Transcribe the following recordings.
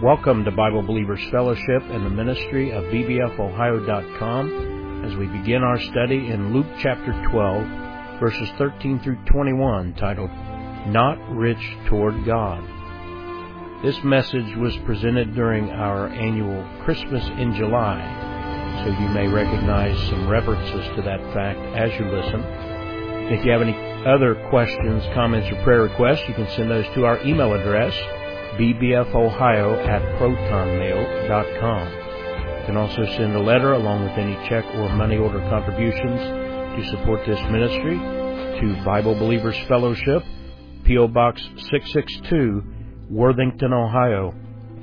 Welcome to Bible Believers Fellowship and the ministry of bbfohio.com as we begin our study in Luke chapter 12, verses 13 through 21, titled, Not Rich Toward God. This message was presented during our annual Christmas in July, so you may recognize some references to that fact as you listen. If you have any other questions, comments, or prayer requests, you can send those to our email address, bbfohio@protonmail.com. You can also send a letter along with any check or money order contributions to support this ministry to Bible Believers Fellowship, P.O. Box 662, Worthington, Ohio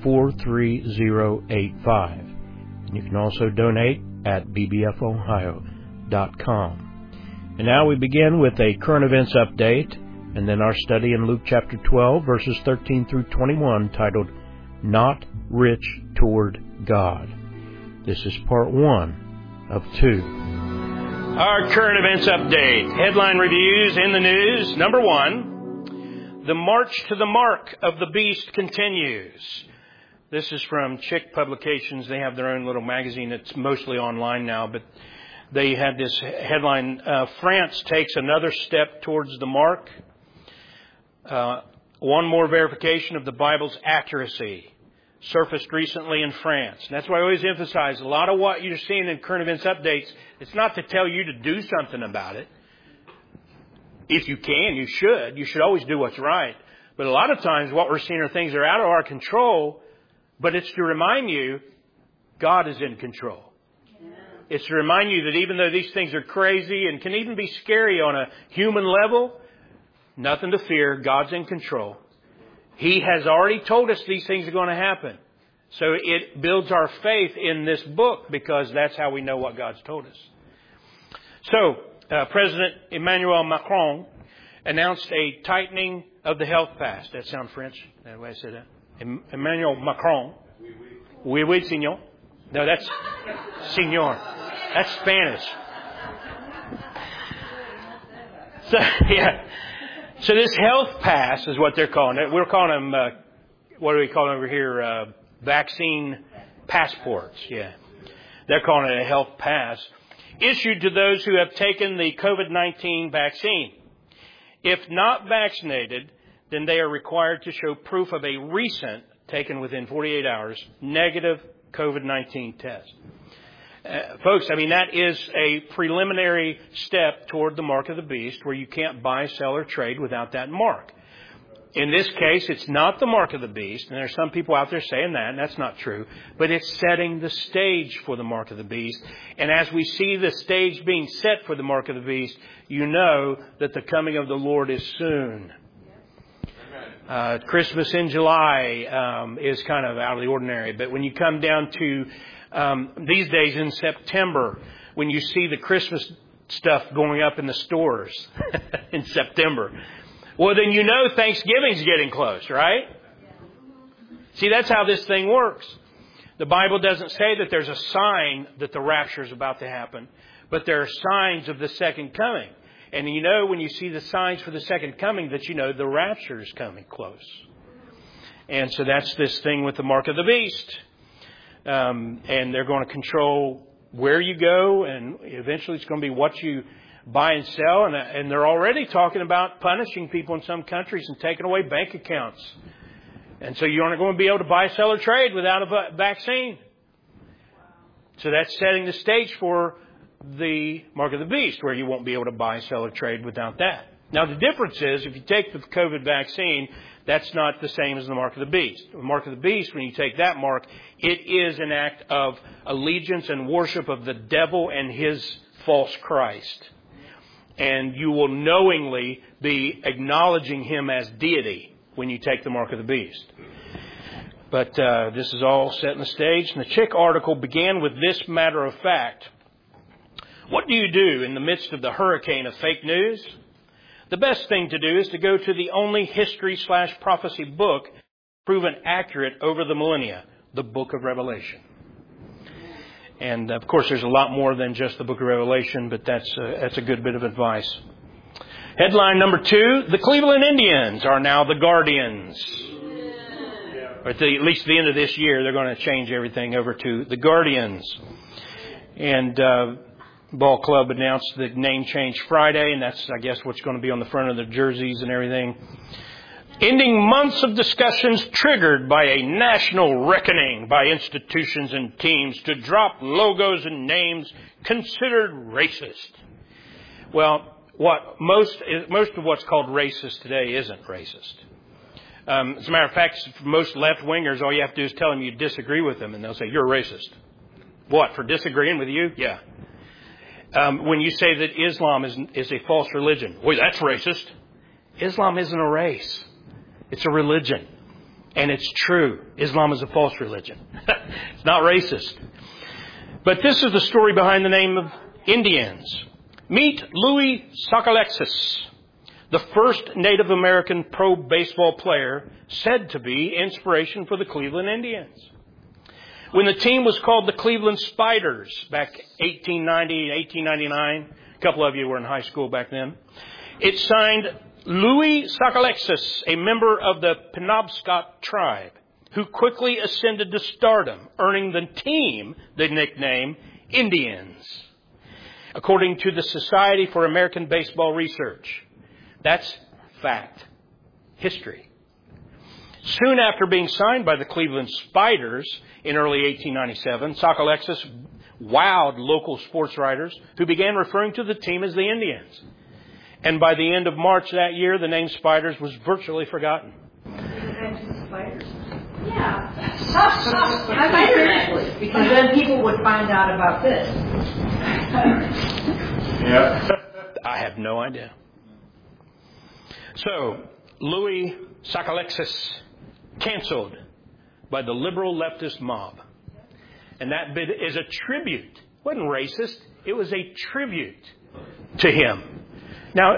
43085. And you can also donate at bbfohio.com. And now we begin with a current events update, and then our study in Luke chapter 12, verses 13 through 21, titled, Not Rich Toward God. This is part 1 of 2. Our current events update. Headline reviews in the news. Number 1, the March to the Mark of the Beast continues. This is from Chick Publications. They have their own little magazine. It's mostly online now, but they had this headline, France takes another step towards the mark. One more verification of the Bible's accuracy surfaced recently in France. And that's why I always emphasize a lot of what you're seeing in current events updates. It's not to tell you to do something about it. If you can, you should. You should always do what's right. But a lot of times what we're seeing are things that are out of our control, but it's to remind you God is in control. It's to remind you that even though these things are crazy and can even be scary on a human level, nothing to fear. God's in control. He has already told us these things are going to happen. So it builds our faith in this book because that's how we know what God's told us. So President Emmanuel Macron announced a tightening of the health pass. That sound French? That way I say that? Emmanuel Macron. Oui, oui, senor. No, that's senor. That's Spanish. So, yeah. So this health pass is what they're calling it. We're calling them, what do we call them over here? Vaccine passports. Yeah. They're calling it a health pass. Issued to those who have taken the COVID-19 vaccine. If not vaccinated, then they are required to show proof of a recent, taken within 48 hours, negative COVID-19 test. Folks, I mean, that is a preliminary step toward the mark of the beast where you can't buy, sell, or trade without that mark. In this case, it's not the mark of the beast, and there's some people out there saying that, and that's not true, but it's setting the stage for the mark of the beast. And as we see the stage being set for the mark of the beast, you know that the coming of the Lord is soon. Christmas in July is kind of out of the ordinary, but when you come down to these days in September, when you see the Christmas stuff going up in the stores in September, well, then you know Thanksgiving's getting close, right? See, that's how this thing works. The Bible doesn't say that there's a sign that the rapture is about to happen, but there are signs of the second coming. And you know when you see the signs for the second coming that you know the rapture is coming close. And so that's this thing with the mark of the beast. And they're going to control where you go, and eventually it's going to be what you buy and sell. And they're already talking about punishing people in some countries and taking away bank accounts. And so you aren't going to be able to buy, sell, or trade without a vaccine. So that's setting the stage for the mark of the beast, where you won't be able to buy, sell, or trade without that. Now, the difference is, if you take the COVID vaccine, that's not the same as the mark of the beast. The mark of the beast, when you take that mark, it is an act of allegiance and worship of the devil and his false Christ. And you will knowingly be acknowledging him as deity when you take the mark of the beast. But this is all set in the stage. And the Chick article began with this matter of fact. What do you do in the midst of the hurricane of fake news? The best thing to do is to go to the only history/prophecy book proven accurate over the millennia, the Book of Revelation. And of course, there's a lot more than just the Book of Revelation, but that's a good bit of advice. Headline number 2, the Cleveland Indians are now the Guardians. or at least the end of this year, they're going to change everything over to the Guardians. And ball club announced the name change Friday, and that's, I guess, what's going to be on the front of the jerseys and everything. Ending months of discussions triggered by a national reckoning by institutions and teams to drop logos and names considered racist. Well, most of what's called racist today isn't racist. As a matter of fact, for most left-wingers, all you have to do is tell them you disagree with them, and they'll say, you're a racist. What, for disagreeing with you? Yeah. When you say that Islam is a false religion, boy, that's racist. Islam isn't a race. It's a religion. And it's true. Islam is a false religion. It's not racist. But this is the story behind the name of Indians. Meet Louis Sockalexis, the first Native American pro baseball player said to be inspiration for the Cleveland Indians. When the team was called the Cleveland Spiders back 1890, 1899, a couple of you were in high school back then, it signed Louis Sockalexis, a member of the Penobscot tribe, who quickly ascended to stardom, earning the team the nickname Indians, according to the Society for American Baseball Research. That's fact. History. Soon after being signed by the Cleveland Spiders in early 1897, Sockalexis wowed local sports writers who began referring to the team as the Indians. And by the end of March that year, the name Spiders was virtually forgotten. Spiders? Yeah. Spiders. Because then people would find out about this. Yeah. I have no idea. So, Louis Sockalexis canceled by the liberal leftist mob. And that bit is a tribute. It wasn't racist. It was a tribute to him. Now,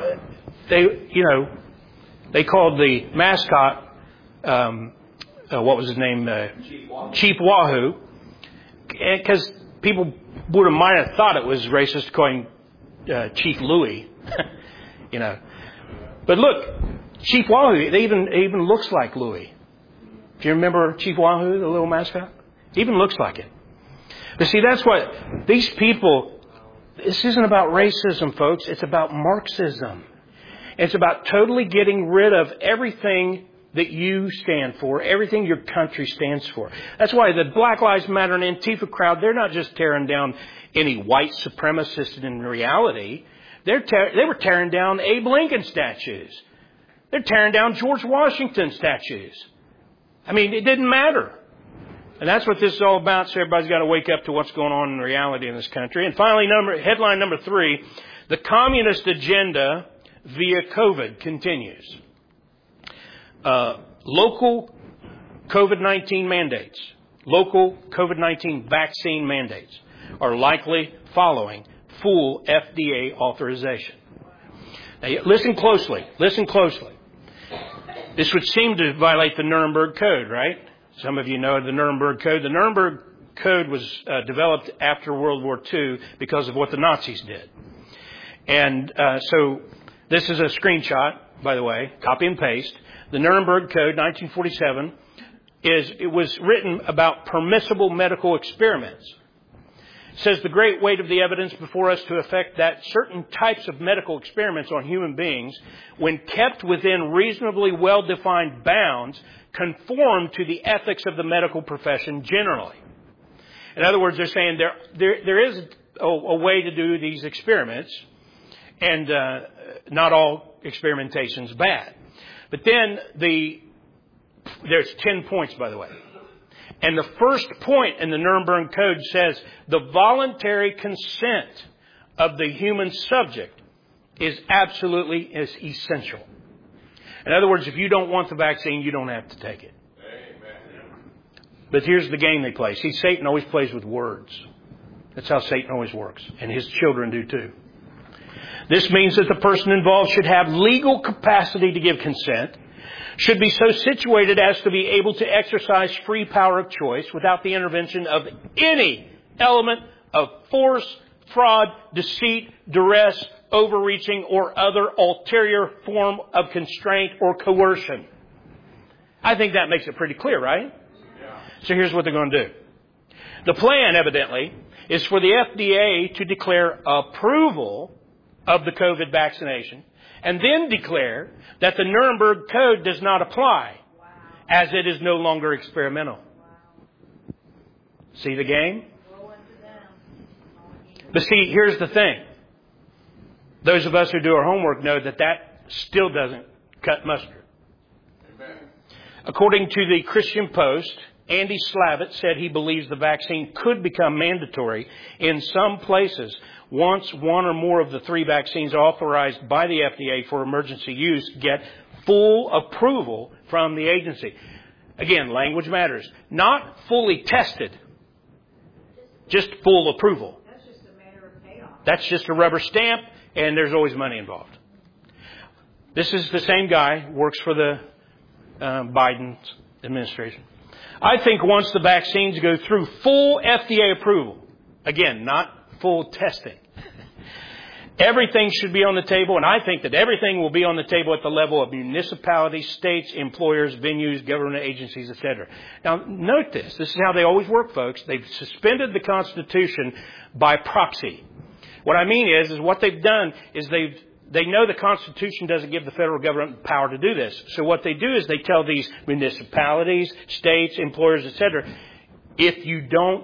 they called the mascot, what was his name? Chief Wahoo. Because people might have thought it was racist calling Chief Louis. But look, Chief Wahoo, it even looks like Louis. Do you remember Chief Wahoo, the little mascot? It even looks like it. But see, that's what these people... This isn't about racism, folks. It's about Marxism. It's about totally getting rid of everything that you stand for, everything your country stands for. That's why the Black Lives Matter and Antifa crowd, they're not just tearing down any white supremacists in reality. They were tearing down Abe Lincoln statues. They're tearing down George Washington statues. I mean, it didn't matter. And that's what this is all about, so everybody's got to wake up to what's going on in reality in this country. And finally, headline number 3, the communist agenda via COVID continues. Local COVID-19 mandates, local COVID-19 vaccine mandates are likely following full FDA authorization. Now, listen closely. This would seem to violate the Nuremberg Code, right? Some of you know the Nuremberg Code. The Nuremberg Code was developed after World War II because of what the Nazis did. And so this is a screenshot, by the way, copy and paste. The Nuremberg Code, 1947, it was written about permissible medical experiments. It says the great weight of the evidence before us to effect that certain types of medical experiments on human beings, when kept within reasonably well-defined bounds, conform to the ethics of the medical profession generally. In other words, they're saying there is a way to do these experiments, and not all experimentation's bad. But then there's 10 points, by the way. And the first point in the Nuremberg Code says the voluntary consent of the human subject is absolutely essential. In other words, if you don't want the vaccine, you don't have to take it. Amen. But here's the game they play. See, Satan always plays with words. That's how Satan always works. And his children do too. This means that the person involved should have legal capacity to give consent, should be so situated as to be able to exercise free power of choice without the intervention of any element of force, fraud, deceit, duress, overreaching, or other ulterior form of constraint or coercion. I think that makes it pretty clear, right? So here's what they're going to do. The plan, evidently, is for the FDA to declare approval of the COVID vaccination and then declare that the Nuremberg Code does not apply as it is no longer experimental. See the game? But see, here's the thing. Those of us who do our homework know that that still doesn't cut mustard. Amen. According to the Christian Post, Andy Slavitt said he believes the vaccine could become mandatory in some places once one or more of the 3 vaccines authorized by the FDA for emergency use get full approval from the agency. Again, language matters. Not fully tested, just full approval. That's just a matter of payoff. That's just a rubber stamp, and there's always money involved. This is the same guy, works for the Biden administration. I think once the vaccines go through full FDA approval, again, not full testing, everything should be on the table, and I think that everything will be on the table at the level of municipalities, states, employers, venues, government agencies, etc. Now, note this. This is how they always work, folks. They've suspended the Constitution by proxy. What I mean is what they've done is they know the Constitution doesn't give the federal government power to do this. So what they do is they tell these municipalities, states, employers, etc., if you don't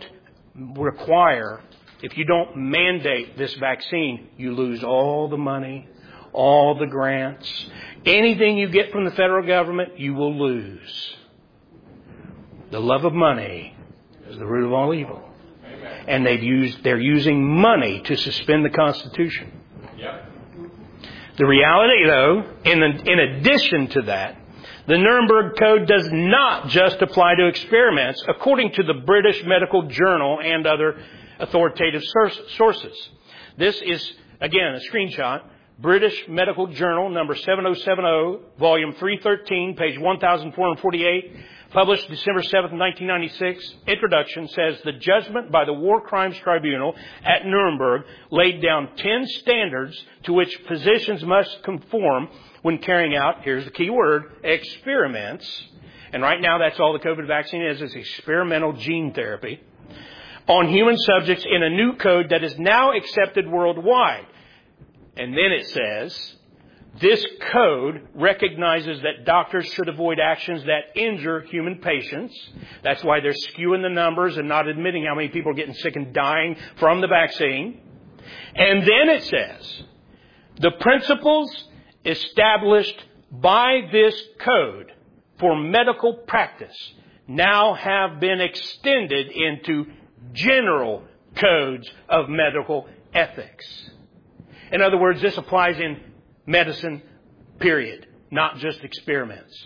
mandate this vaccine, you lose all the money, all the grants. Anything you get from the federal government, you will lose. The love of money is the root of all evil. And they're using money to suspend the Constitution. Yep. The reality, though, in addition to that, the Nuremberg Code does not just apply to experiments, according to the British Medical Journal and other authoritative sources. This is, again, a screenshot. British Medical Journal, number 7070, volume 313, page 1448, published December 7th, 1996. Introduction says, the judgment by the War Crimes Tribunal at Nuremberg laid down 10 standards to which physicians must conform when carrying out, here's the key word, experiments. And right now that's all the COVID vaccine is experimental gene therapy on human subjects in a new code that is now accepted worldwide. And then it says, this code recognizes that doctors should avoid actions that injure human patients. That's why they're skewing the numbers and not admitting how many people are getting sick and dying from the vaccine. And then it says, the principles established by this code for medical practice now have been extended into general codes of medical ethics. In other words, this applies in medicine, period, not just experiments.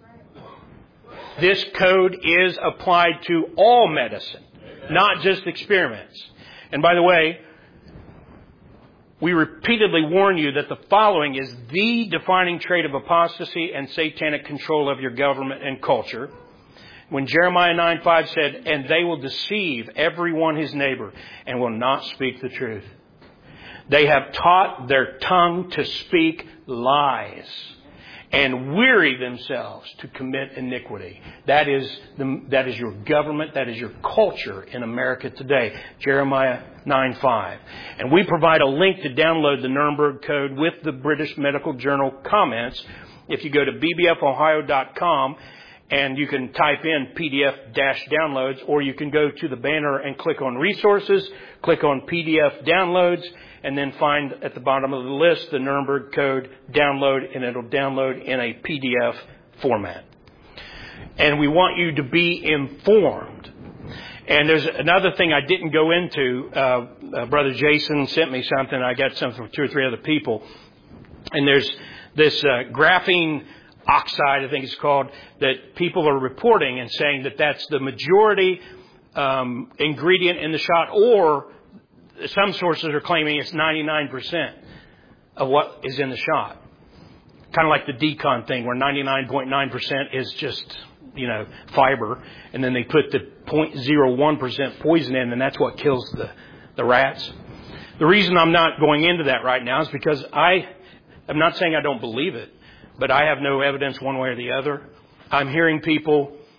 This code is applied to all medicine, not just experiments. And by the way, we repeatedly warn you that the following is the defining trait of apostasy and satanic control of your government and culture. When Jeremiah 9:5 said, and they will deceive everyone his neighbor and will not speak the truth. They have taught their tongue to speak lies and weary themselves to commit iniquity. That is your government. That is your culture in America today. Jeremiah 9:5. And we provide a link to download the Nuremberg Code with the British Medical Journal comments. If you go to bbfohio.com and you can type in PDF-downloads, or you can go to the banner and click on resources, click on PDF downloads, and then find at the bottom of the list the Nuremberg Code download, and it'll download in a PDF format. And we want you to be informed. And there's another thing I didn't go into. Brother Jason sent me something. I got something from 2 or 3 other people. And there's this graphene oxide, I think it's called, that people are reporting and saying that that's the majority ingredient in the shot, or some sources are claiming it's 99% of what is in the shot. Kind of like the decon thing, where 99.9% is just, fiber, and then they put the 0.01% poison in, and that's what kills the rats. The reason I'm not going into that right now is because I'm not saying I don't believe it, but I have no evidence one way or the other. I'm hearing people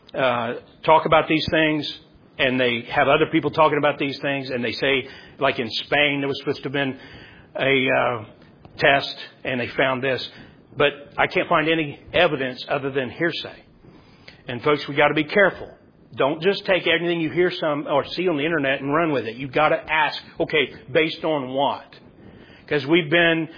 talk about these things, and they have other people talking about these things, and they say, like in Spain, there was supposed to have been a test, and they found this. But I can't find any evidence other than hearsay. And folks, we got to be careful. Don't just take everything you hear or see on the internet and run with it. You've got to ask, okay, based on what? Because we've been,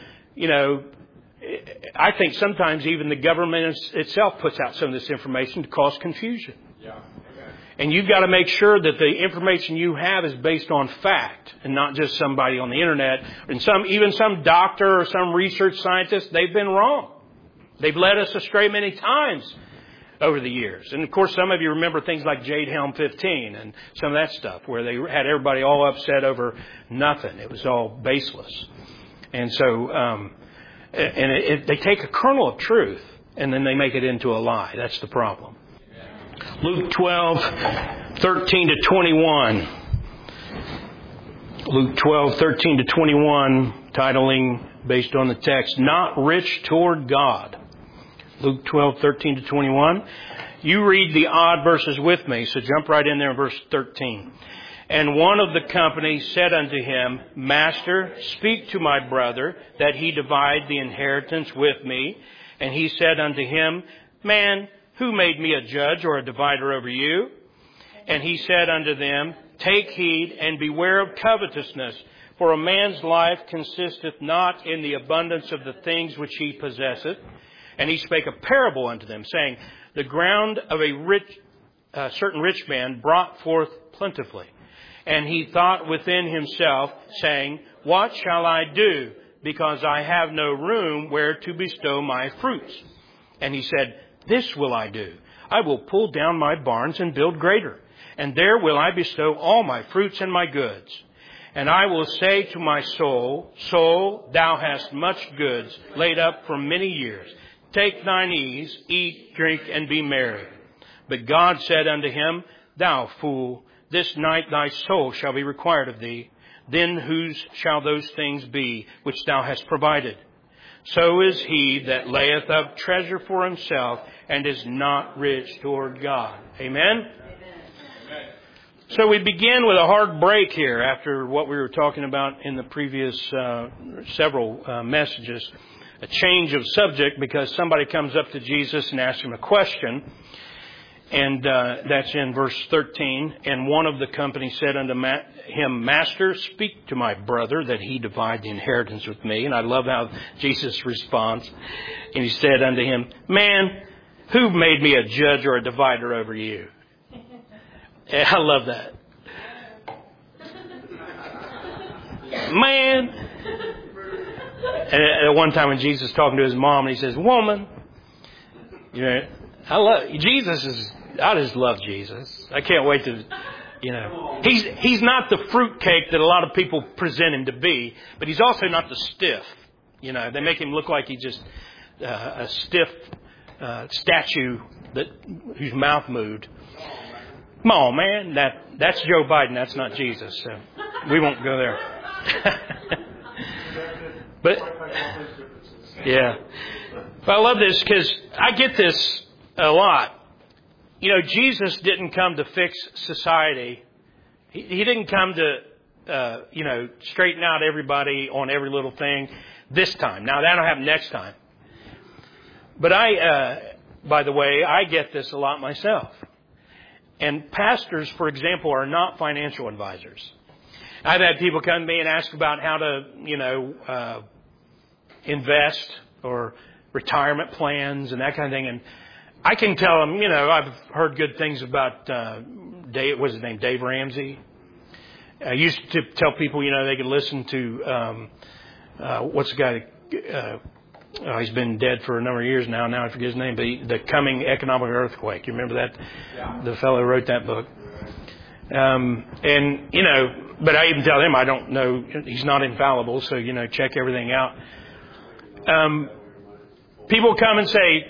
I think sometimes even the government itself puts out some of this information to cause confusion. Yeah. And you've got to make sure that the information you have is based on fact and not just somebody on the internet. And even some doctor or some research scientist, they've been wrong. They've led us astray many times over the years. And of course, some of you remember things like Jade Helm 15 and some of that stuff where they had everybody all upset over nothing. It was all baseless. And so, they take a kernel of truth and then they make it into a lie. That's the problem. Luke 12:13 to 21. Luke 12:13 to 21, titling based on the text, Not Rich Toward God. Luke 12:13 to 21. You read the odd verses with me, so jump right in there in verse 13. And one of the company said unto him, Master, speak to my brother, that he divide the inheritance with me. And he said unto him, Man, who made me a judge or a divider over you? And he said unto them, Take heed and beware of covetousness, for a man's life consisteth not in the abundance of the things which he possesseth. And he spake a parable unto them, saying, The ground of a certain rich man brought forth plentifully. And he thought within himself, saying, What shall I do, because I have no room where to bestow my fruits? And he said, This will I do. I will pull down my barns and build greater, and there will I bestow all my fruits and my goods. And I will say to my soul, Soul, thou hast much goods laid up for many years. Take thine ease, eat, drink, and be merry. But God said unto him, Thou fool, this night thy soul shall be required of thee. Then whose shall those things be which thou hast provided? So is he that layeth up treasure for himself and is not rich toward God. Amen? Amen. So we begin with a hard break here after what we were talking about in the previous several messages. A change of subject because somebody comes up to Jesus and asks him a question. And that's in verse 13. And one of the company said unto him, Master, speak to my brother that he divide the inheritance with me. And I love how Jesus responds. And he said unto him, Man, who made me a judge or a divider over you? And I love that. Man. And at one time when Jesus was talking to his mom, and he says, Woman, I just love Jesus. I can't wait to, he's not the fruitcake that a lot of people present him to be, but he's also not the stiff. They make him look like he's just a stiff statue whose mouth moved. Come on, man. That's Joe Biden. That's not Jesus. So we won't go there. But yeah, but I love this because I get this a lot. Jesus didn't come to fix society. He didn't come to, straighten out everybody on every little thing this time. Now, that'll happen next time. But by the way, I get this a lot myself. And pastors, for example, are not financial advisors. I've had people come to me and ask about how to, invest or retirement plans and that kind of thing. And I can tell them, I've heard good things about, what's his name, Dave Ramsey. I used to tell people, they could listen to, what's the guy, he's been dead for a number of years now. Now I forget his name, but The Coming Economic Earthquake. You remember that? Yeah. The fellow who wrote that book. But I even tell him I don't know, he's not infallible, so, check everything out. People come and say,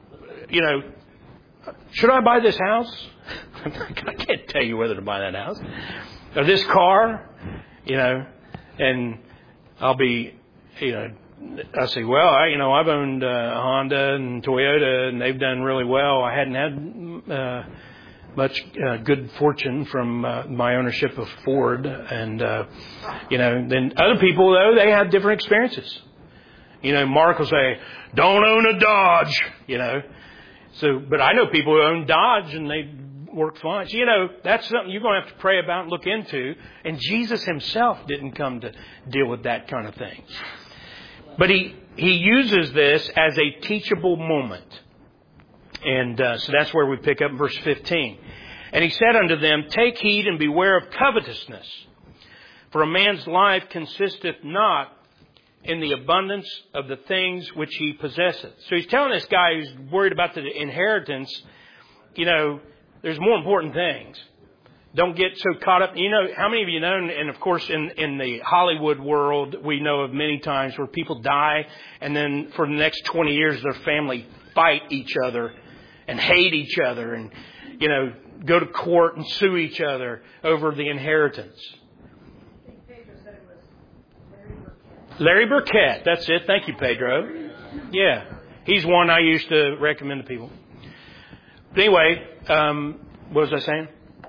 should I buy this house? I can't tell you whether to buy that house. Or this car, and I'll be, I say, well, I've owned Honda and Toyota, and they've done really well. I hadn't had much good fortune from my ownership of Ford. And, then other people, though, they have different experiences. Mark will say, don't own a Dodge, So, but I know people who own Dodge and they work fine. So, that's something you're going to have to pray about and look into. And Jesus himself didn't come to deal with that kind of thing. But he uses this as a teachable moment. And so that's where we pick up in verse 15. And he said unto them, take heed and beware of covetousness. For a man's life consisteth not in the abundance of the things which he possesseth. So he's telling this guy who's worried about the inheritance, there's more important things. Don't get so caught up. How many of you know, and of course in the Hollywood world, we know of many times where people die and then for the next 20 years their family fight each other and hate each other and, go to court and sue each other over the inheritance. I think Pedro said it was Larry Burkett. Larry Burkett, that's it. Thank you, Pedro. Yeah, he's one I used to recommend to people. But anyway, what was I saying?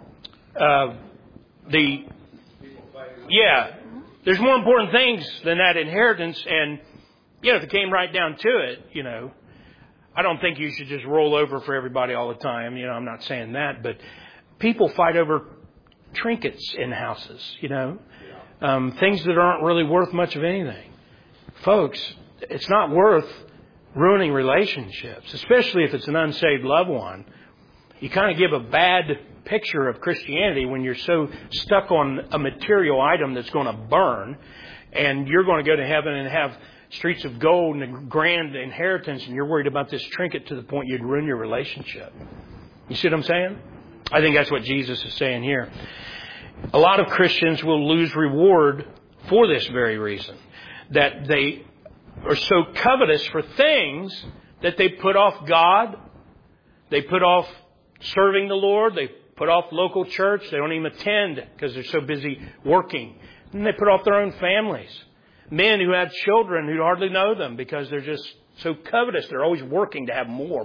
There's more important things than that inheritance. And, if it came right down to it, I don't think you should just roll over for everybody all the time. I'm not saying that, but people fight over trinkets in houses, things that aren't really worth much of anything. Folks, it's not worth ruining relationships, especially if it's an unsaved loved one. You kind of give a bad picture of Christianity when you're so stuck on a material item that's going to burn, and you're going to go to heaven and have streets of gold and a grand inheritance, and you're worried about this trinket to the point you'd ruin your relationship. You see what I'm saying? I think that's what Jesus is saying here. A lot of Christians will lose reward for this very reason, that they are so covetous for things that they put off God, they put off serving the Lord, they put off local church, they don't even attend because they're so busy working. And they put off their own families. Men who have children who hardly know them because they're just so covetous. They're always working to have more.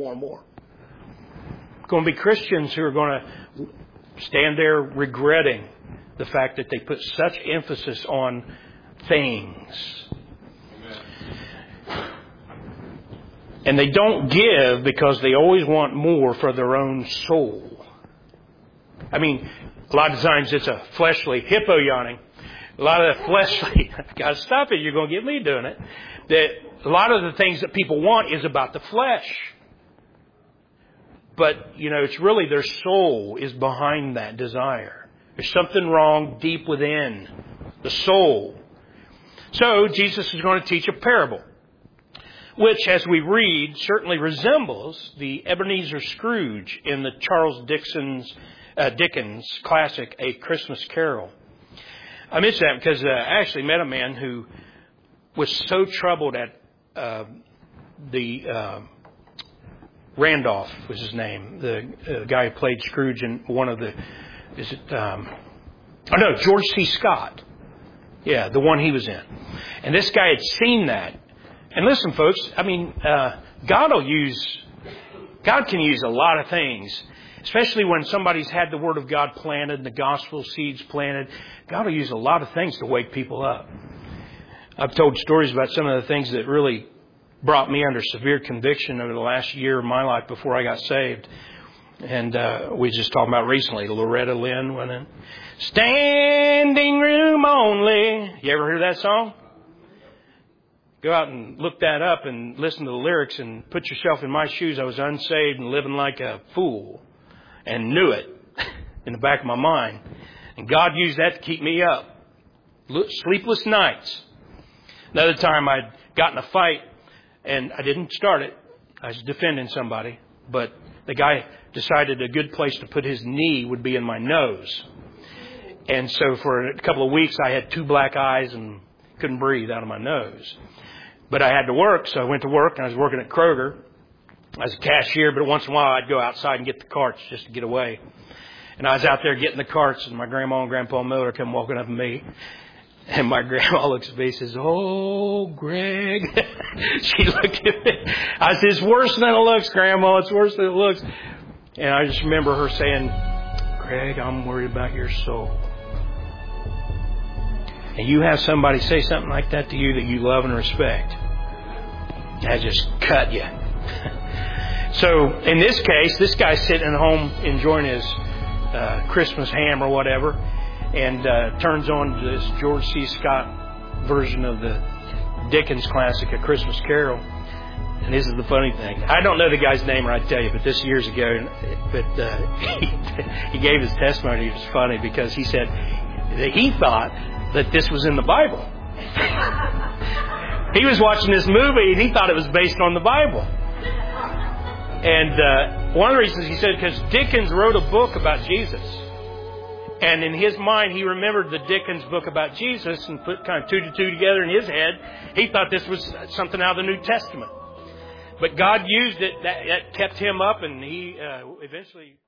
Going to be Christians who are going to stand there regretting the fact that they put such emphasis on things. And they don't give because they always want more for their own soul. I mean, a lot of times it's a fleshly hippo yawning. A lot of the fleshly, got to stop it, you're going to get me doing it. That a lot of the things that people want is about the flesh. But, it's really their soul is behind that desire. There's something wrong deep within the soul. So, Jesus is going to teach a parable, which, as we read, certainly resembles the Ebenezer Scrooge in the Charles Dickens classic, A Christmas Carol. I mention that because I actually met a man who was so troubled at Randolph was his name, the guy who played Scrooge in one of the, George C. Scott. Yeah, the one he was in. And this guy had seen that. And listen, folks, God can use a lot of things, especially when somebody's had the Word of God planted and the gospel seeds planted. God will use a lot of things to wake people up. I've told stories about some of the things that really brought me under severe conviction over the last year of my life before I got saved. And we just talked about recently, Loretta Lynn went in. Standing room only. You ever heard that song? Go out and look that up and listen to the lyrics and put yourself in my shoes. I was unsaved and living like a fool and knew it in the back of my mind. And God used that to keep me up. Sleepless nights. Another time I'd gotten a fight and I didn't start it. I was defending somebody. But the guy decided a good place to put his knee would be in my nose. And so for a couple of weeks I had 2 black eyes and couldn't breathe out of my nose. But I had to work, so I went to work, and I was working at Kroger. I was a cashier, but once in a while I'd go outside and get the carts just to get away. And I was out there getting the carts, and my grandma and Grandpa Miller come walking up to me. And my grandma looks at me and says, "Oh, Greg." She looked at me. I said, "It's worse than it looks, Grandma. It's worse than it looks." And I just remember her saying, Greg, I'm worried about your soul. And you have somebody say something like that to you that you love and respect. That just cut you. So in this case, this guy's sitting at home enjoying his Christmas ham or whatever, and turns on this George C. Scott version of the Dickens classic, A Christmas Carol. And this is the funny thing. I don't know the guy's name, or I'd tell you, but this years ago. But he gave his testimony. It was funny because he said that he thought that this was in the Bible. He was watching this movie and he thought it was based on the Bible. And one of the reasons he said, because Dickens wrote a book about Jesus. And in his mind, he remembered the Dickens book about Jesus and put kind of two to two together in his head. He thought this was something out of the New Testament. But God used it. That kept him up, and he eventually...